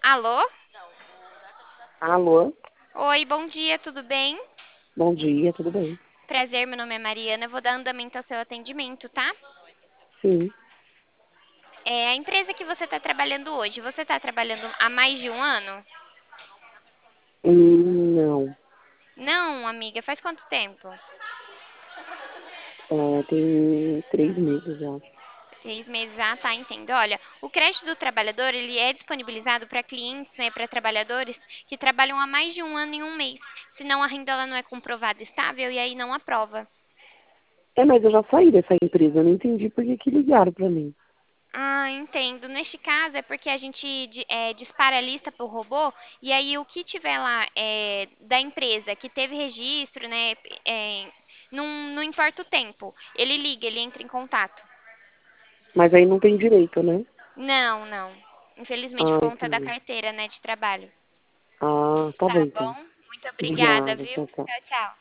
Alô? Alô? Oi, bom dia, tudo bem? Bom dia, tudo bem? Prazer, meu nome é Mariana, eu vou dar andamento ao seu atendimento, tá? Sim. A empresa que você está trabalhando hoje, você está trabalhando há mais de um ano? Não. Não, amiga, faz quanto tempo? Tem 3 meses já. 6 meses, ah, tá, entendo. Olha, o crédito do trabalhador, ele é disponibilizado para clientes, né, para trabalhadores que trabalham há mais de um ano em um mês. Senão a renda ela não é comprovada estável e aí não aprova. Mas eu já saí dessa empresa, eu não entendi por que que ligaram pra mim. Ah, entendo. Neste caso é porque a gente dispara a lista para o robô e aí o que tiver lá da empresa que teve registro, né, não importa o tempo, ele liga, ele entra em contato. Mas aí não tem direito, né? Não, não. Infelizmente, por Ah, conta da entendi. carteira, né, de trabalho. Ah, tá bom Tá então. bom? Muito obrigada, Obrigada, viu? tchau, tchau. Tchau, tchau.